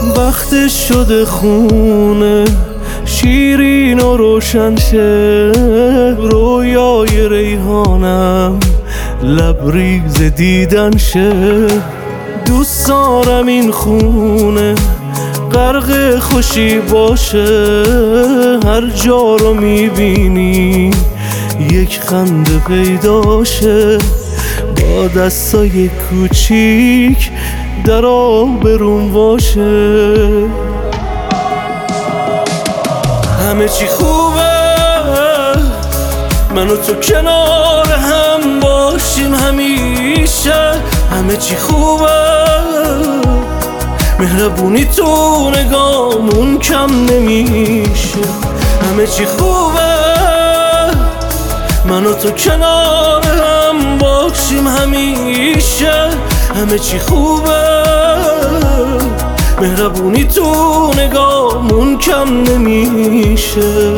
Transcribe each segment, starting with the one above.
وقتش شده خونه شیرین و روشن شه، رویای ریحانم لبریز دیدن شه. دوست دارم این خونه غرق خوشی باشه، هر جا رو میبینی یک خنده پیدا شه. با دستای کوچیک در آبروم باشه. همه چی خوبه من و تو کنار هم باشیم همیشه. همه چی خوبه مهربونی تو نگامون کم نمیشه. همه چی خوبه من و تو کنار هم باشیم همیشه. همه چی خوبه مهربونی تو نگامون کم نمیشه.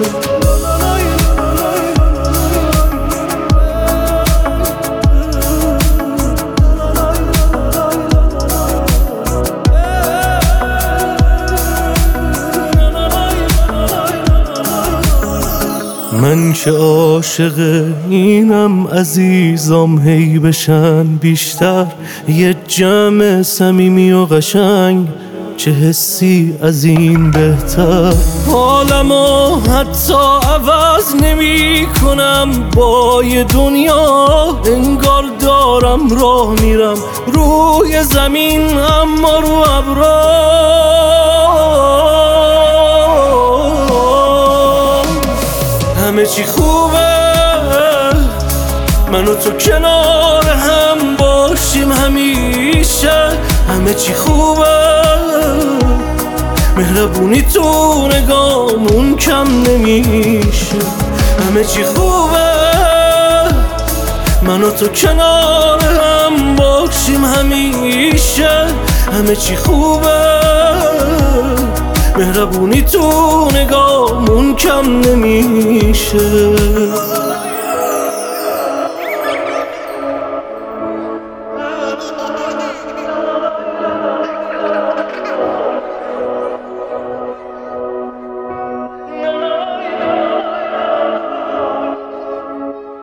من که عاشق اینم عزیزام هی بشن بیشتر، یه جمع صمیمی و قشنگ چه حسی از این بهتر. حالمو حتی عوض نمی کنم با یه دنیا، انگار دارم راه میرم روی زمین اما رو ابرا. همه چی خوبه من و تو کنار هم باشیم همیشه. همه چی خوبه مهربونی تو نگامون کم نمیشه. همه چی خوبه من و تو کنار هم باشیم همیشه. همه چی خوبه مهربونی تو نگامون کم نمیشه.